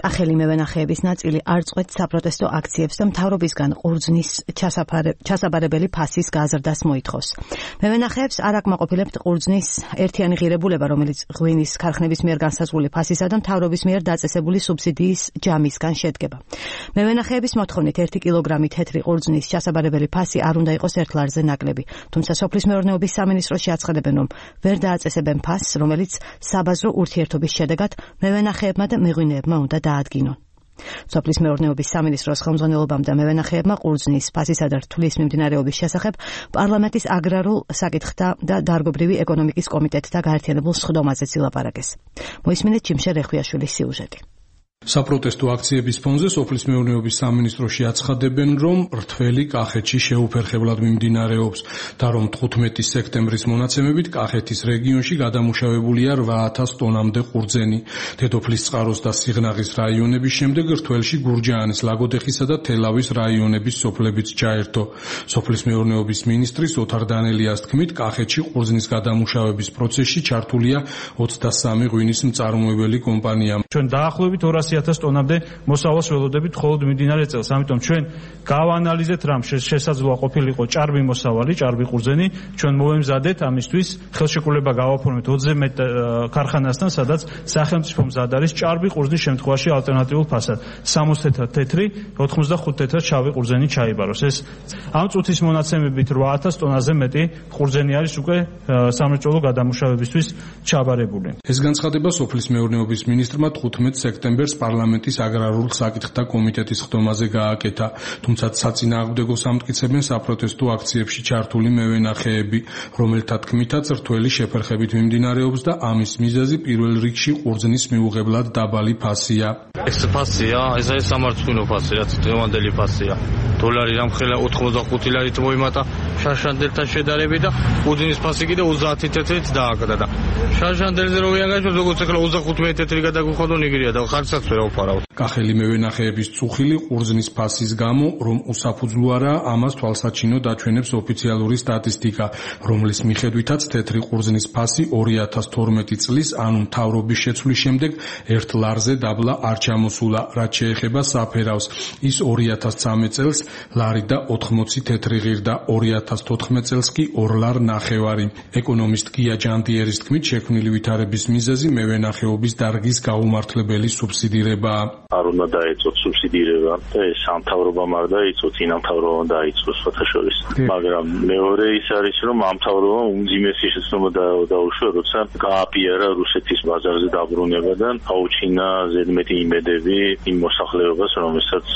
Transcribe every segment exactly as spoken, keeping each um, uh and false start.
კახელი მევენახეების ნაწილი არ წყვეტ საპროტესტო აქციებს და მთავრობისგან ყურძნის ჩასაბარებელი ფასის გაზრდას მოითხოვს. მევენახეებს არ აკმაყოფილებთ ყურძნის ერთიანი ღირებულება, რომელიც ღვინის ქარხნების მიერ განსაზღვრული ფასისა და მთავრობის მიერ დაწესებული სუბსიდიის ჯამისგან შედგება. მევენახეების მოთხოვნით ერთი კილოგრამი თეთრი ყურძნის ჩასაბარებელი ფასი არ უნდა იყოს ერთ ლარზე ნაკლები, თუმცა სოფლის მეურნეობის სამინისტროში აცხადებენ, რომ ვერ დააწესებენ ფასს, რომელიც საბაზრო ურთიერთობის შედეგად მევენახეებმა და მეღვინეებმა უნდა დაადგინონ. სოფლის მეურნეობის სამინისტროს ხელმძღვანელობამ და მევენახეებმა ყურძნის ფასისა და რთulis მიმდინარეობის შესახებ პარლამენტის აგრარულ საკითხთა და დარგობრივი ეკონომიკის კომიტეტთან გაერთიანებულ სხდომაზეც ილაპარაკეს. მოისმინეთ ჩიმშე რეხვიაშვილის სიუჟეტი. საპროტესტო აქციების ფონზე სოფლის მეურნეობის სამინისტროში აცხადებენ, რომ რთველი კახეთში შეუფერხებლად მიმდინარეობს და რომ თხუთმეტი სექტემბრის მონაცემებით კახეთის რეგიონში გადამუშავებულია რვა ათას ტონამდე ყურძენი. დედოფლის წყაროს და სიღნაღის რაიონების შემდეგ რთველში გურჯაანის, ლაგოდეხისა და თელავის რაიონების სოფლებიც ჩაერთო. სოფლის მეურნეობის მინისტრის ოთარ დანელიას თქმით, კახეთში ყურძნის გადამუშავების პროცესში ჩართულია ოცდასამი ღვინის მწარმოებელი კომპანია. ჩვენ დაახლოებით ორასი ათას ტონამდე მოსავალს ველოდებით მხოლოდ მიმდინარე წელს. ამიტომ ჩვენ გავანალიზეთ რამ შესაძლოა ყოფილიყო ჭარბი მოსავალი, ჭარბი ყურძენი, ჩვენ მოვემზადეთ ამისთვის ხელშეკრულება გავაფორმეთ ოცზე მეტ ქარხანასთან, სადაც სახელმწიფო მზად არის ჭარბი ყურძნის შემთხვევაში ალტერნატიულ ფასად. სამოცი თეთრად თეთრი, ოთხმოცდახუთ თეთრად შავი ყურძენი ჩაიბაროს. ეს ამ წუთის მონაცემებით რვა ათას ტონაზე მეტი ყურძენი არის უკვე სამრეწველო გადამუშავებისთვის ჩაბარებული. ეს განცხადება სოფლის მეურნეობის მინისტრმა თხუთმეტ სექტემბერს პარლამენტის აგრარულ საკითხთა კომიტეტის ხდომაზე გააკეთა, თუმცა საწინააღმდეგო ამტკიცებენ საპროტესტო აქციებში ჩართული მევენახეები, რომელთა თქმითაც რთველი შეფერხებით მიმდინარეობს და ამის მიზეზი პირველ რიგში ყურძნის მიუღებლად დაბალი ფასია. ეს ფასია, ეს არის სამარცხვინო ფასი, რაც დღევანდელი ფასია. დოლარი რამხელა ოთხმოცდახუთი ლარით მოიმატა შარშანდელთან შედარებით და ყურძნის ფასი კიდე ოცდაათი თეთრით დააკდა და შარშანდელზე რო ვიანგაჟო როგორც ახლა ოცდახუთი თეთრი გადაგუხადო ნიგერია და ხარცაც ვერ ავფარავ. კახელი მევენახეების წუხილი ყურძნის ფასის გამო, რომ უსაფუძვლო არაა, ამას თვალსაჩინოდ აჩვენებს ოფიციალური სტატისტიკა, რომლის მიხედვითაც თეთრი ყურძნის ფასი ორი ათას თორმეტი წლის, ანუ მთავრობის შეცვლის შემდეგ ერთ ლარზე დაბლა არ ჩამოსულა, რაც შეეხება საფერავს. ის ორი ათას ცხრამეტ წელს ლარი და ოთხმოცი თეთრი ღირდა, ორი ათას თოთხმეტ წელს კი ორ ლარ ნახევარი. ეკონომისტ გია ჯანდიერის თქმით, შექმნილი ვითარების მიზეზი მევენახეობის დარგის გაუმართლებელი სუბსიდირებაა. არ უნდა დაეწოთ სუბსიდირება და ეს სამთავრობამ არ დაიწყო, წინამთავრობამ დაიწყო სხვათა შორის. მაგრამ მეორე ის არის, რომ ამ მთავრობამ უმძიმესი შეცდომა დაუშვა, როცა გააპიარა რუსეთის ბაზარზე დაბრუნებიდან, აუჩინა ზედმეტი იმედები იმ მოსახლეობას, რომელსაც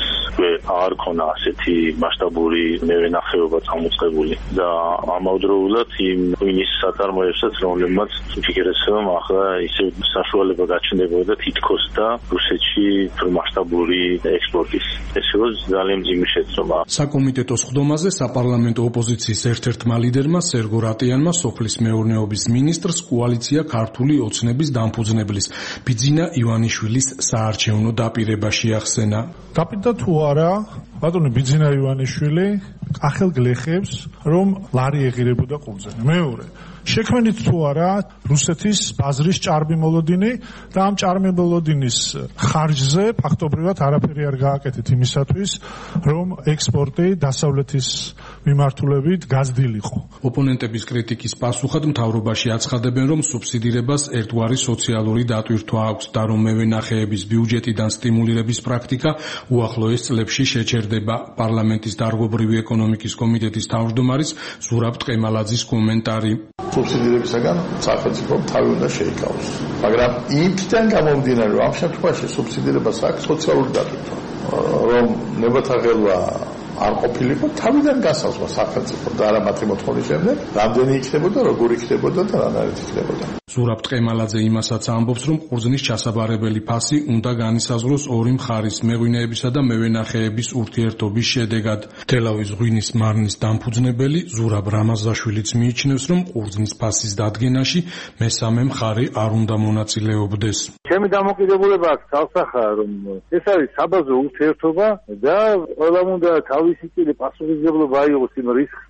არ ქონა ასეთი მასშტაბური მევენახეობა წამოწყებული და ამავდროულად იმ ღვინის საწარმოებსაც, რომლებმაც ფიქრობენ, ახლა ისე საშუალება გაჩნდებოდა თითქოს და რუსეთში მასშტაბური ექსპორტის. ეს იყო ძალიან მძიმე შეცდომა. საკომიტეტო სხდომაზე საპარლამენტო ოპოზიციის ერთ-ერთმა ლიდერმა სერგო რატიანმა სოფლის მეურნეობის მინისტრს კოალიცია ქართული ოცნების დამფუძნებლის ბიძინა ივანიშვილის საარჩევნო დაპირება შეახსენა. დაპირდა თუ არა ბატონი ბიძინა ივანიშვილი კახელ გლეხებს, რომ ლარი ეღირებოდა ყურძენი. მეორე შექმნით თუ არა რუსეთის ბაზრის ჭარბი მოლოდინი და ამ ჭარბი მოლოდინის ხარჯზე ფაქტობრივად არაფერი არ გააკეთეთ იმისათვის, რომ ექსპორტი დასავლეთის მიმართულებით გაზრდილიყო. ოპონენტების კრიტიკის პასუხად მთავრობაში აცხადებენ, რომ სუბსიდირებას ერთგვარი სოციალური დატვირთვა აქვს და რომ მევენახეების ბიუჯეტიდან სტიმულირების პრაქტიკა უახლოეს წლებში შეჩერდება. პარლამენტის დარგობრივი ეკონომიკის კომიტეტის თავმჯდომარის ზურაბ ტყემალაძის კომენტარი. სუბსიდირებისაგან სახელმწიფო თავი უნდა შეიკავოს. მაგრამ იმიდან გამომდინარე, რომ ამ შემთხვევაში სუბსიდირებას აქვს სოციალური დატვირთვა, რომ ნებათაღელვა არ ყოფილიყო, თავიდან გასავსვა სახელმწიფო და არა მათი მოთხოვნის შემდეგ, რამდენი იქნებოდა, როგორი იქნებოდა და რანაირად იქნებოდა. ზურაბ ტყემალაძე იმასაც ამბობს, რომ ყურძნის ჩასაბარებელი ფასი უნდა განისაზღვროს ორი მხარის, მეღვინეებისა და მევენახეების ურთიერთობის შედეგად. თელავის ღვინის მარნის დამფუძნებელი ზურაბ რამაზაშვილიც მიიჩნევს, რომ ყურძნის ფასის დადგენაში მესამე მხარე არ უნდა მონაწილეობდეს. ჩემი დამოკიდებულება აქვს თავსახაა, რომ ეს არის საბაზრო ურთიერთობა და ყველამ უნდა თავისი წილი პასუხისმგებლობა აიღოს იმ რისკზე,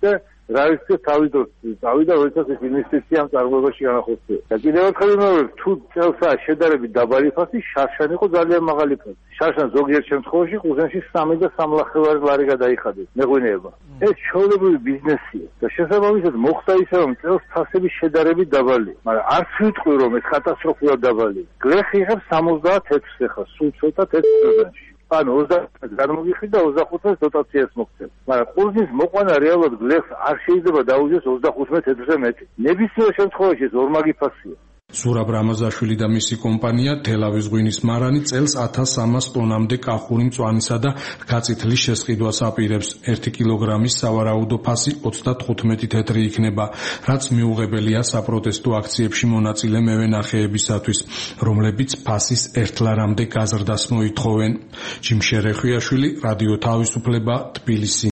რა ვიცი თავი დრო წავიდა როდესაც ეს ინვესტიციამ წარმოებაში განახორციელა. და კიდევ ერთხელ ვიმეორებ, თუ წელსაა შედარებით დაბალი ფასი, შარშან იყო ძალიან მაღალი ფასი. შარშან ზოგიერთ შემთხვევაში ყურძენში სამი და სამლახევარი ლარი გადაიხადეს მეღვინეება. ეს ჩვეულებრივი ბიზნესია და შესაბამისად მოხდა ისე რომ წელს ფასები შედარებით დაბალი, მაგრამ არც ვიტყვი რომ ეს კატასტროფულად დაბალი. გლეხი იღებს სამოცდაათ თეთრს ახლა, სულ ცოტა თეთრ ყურძენში. ანუ ოცდაათს გადმოგიხრი და ოცდახუთს დოტაციას მოგცემ. მაგრამ ყურძნის მოყვანა რეალურად გლეხს არ შეიძლება დაუჯდეს ოცდახუთმე თეთრზე მეტი. ნებისმიერ შემთხვევაში ეს ორმაგი ფასია. ზურაბ რამაზაშვილი და მისი კომპანია თელავის ღვინის მარანი წელს ათას სამას ტონამდე კახური მწვანისა და რქაწითლის შესყიდვას აპირებს. ერთი კილოგრამის სავარაუდო ფასი ოცდათხუთმეტი თეთრი იქნება, რაც მიუღებელია საპროტესტო აქციებში მონაწილე მევენახეებისათვის, რომლებიც ფასის ერთ ლარამდე გაზრდას მოითხოვენ. ჯიმშე რეხვიაშვილი, რადიო თავისუფლება, თბილისი.